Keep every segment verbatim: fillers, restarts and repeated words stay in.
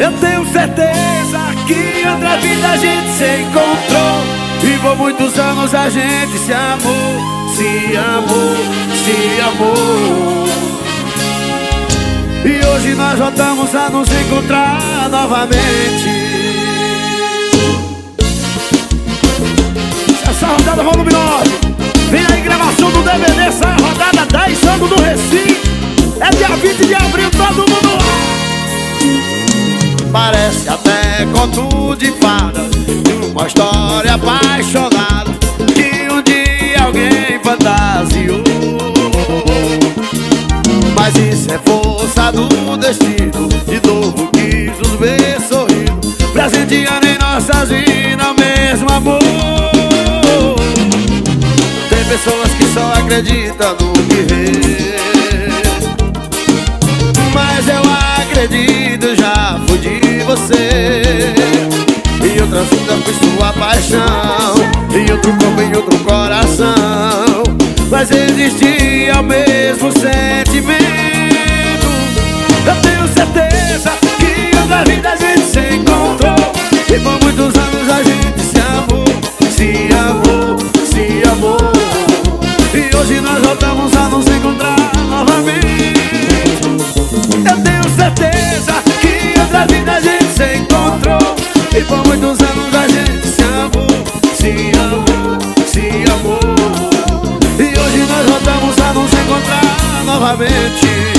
Eu tenho certeza que outra vida a gente se encontrou, e por muitos anos a gente se amou, se amou, se amou. E hoje nós voltamos a nos encontrar novamente. Essa rodada volume nove. Vem aí gravação do D V D, essa é a rodada dez anos do Recife. É dia vinte de abril, todo mundo lá. Parece até conto de fada, de uma história apaixonada que um dia alguém fantasiou. Mas isso é força do destino, de novo quis nos ver sorrindo, presenteando em nossas vidas o mesmo amor. Tem pessoas que só acreditam no que vê, mas eu acredito, já fui de você. Em outras vidas fui sua paixão, em outro corpo, em outro coração, mas existia o mesmo sentimento. Eu tenho certeza que outra vida a gente se encontrou, e por muitos anos a gente se amou, se amou, se amou. E hoje nós voltamos a nos encontrar novamente. Eu tenho certeza que outra vida a gente se encontrou, e por muitos anos a gente se amou, se amou, se amou. E hoje nós voltamos a nos encontrar novamente.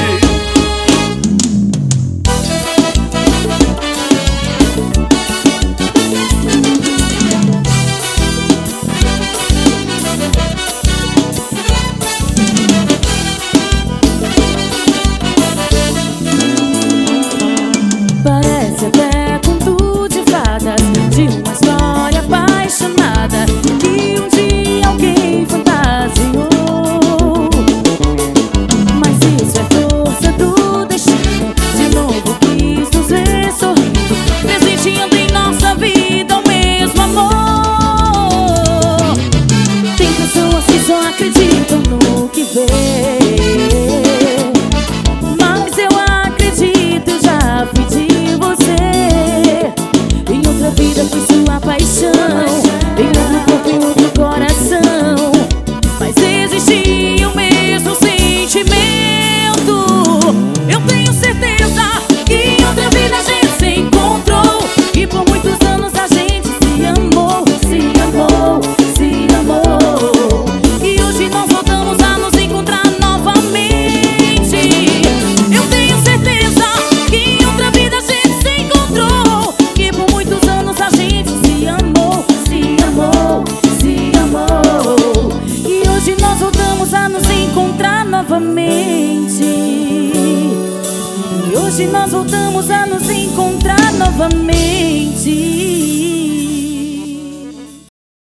Parece até conto de fadas, de uma história apaixonada que um dia alguém fantasiou. Mas isso é força do destino, de novo quis nos ver sorrindo, presenteando em nossa vida o mesmo amor. Tem pessoas que só acreditam no que vê, mas eu acredito, já fui de você. Em outra vida fui sua paixão, em outro corpo, em outro coração, mas existia o mesmo sentimento. Eu tenho certeza que em outra vida a gente se encontrou, e por muitos anos a gente se amou, se amou, se amou. E hoje nós voltamos a nos encontrar novamente. Eu tenho certeza que em outra vida a gente se encontrou, que por muitos anos a gente se amou, se amou, se amou. E hoje nós voltamos a nos encontrar novamente. E hoje nós voltamos a nos encontrar novamente.